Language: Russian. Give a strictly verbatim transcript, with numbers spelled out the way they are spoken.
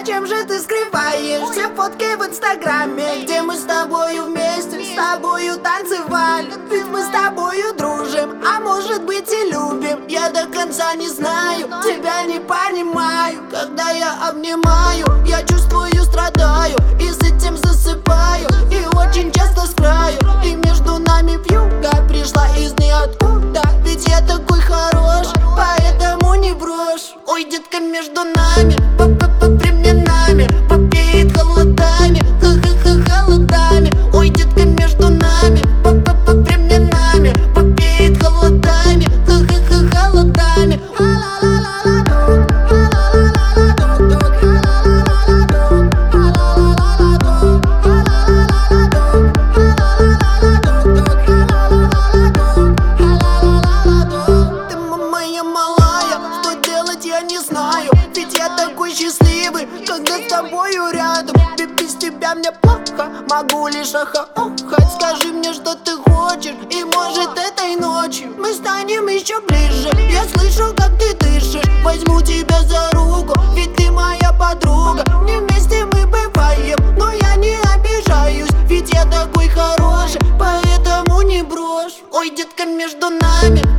Зачем же ты скрываешь все фотки в инстаграме, где мы с тобою вместе, с тобою танцевали? Ведь мы с тобою дружим, а может быть и любим. Я до конца не знаю, тебя не понимаю. Когда я обнимаю, я чувствую, страдаю, и с этим засыпаю, и очень часто с краю. И между нами вьюга пришла из ниоткуда. Ведь я такой хороший, поэтому не брошь. Ой, детка, между нами по временами попеет холодами, ха-ха-ха, холодами. Ой, детка, между нами по временами попеет холодами, ха-ха-ха, холодами. Я не знаю, ведь я такой счастливый, когда с тобою рядом. Ведь без тебя мне плохо, могу лишь ахаохать. Скажи мне, что ты хочешь, и может этой ночью мы станем еще ближе. Я слышу, как ты дышишь, возьму тебя за руку, ведь ты моя подруга. Не вместе мы бываем, но я не обижаюсь, ведь я такой хороший, поэтому не брошь. Ой, детка, между нами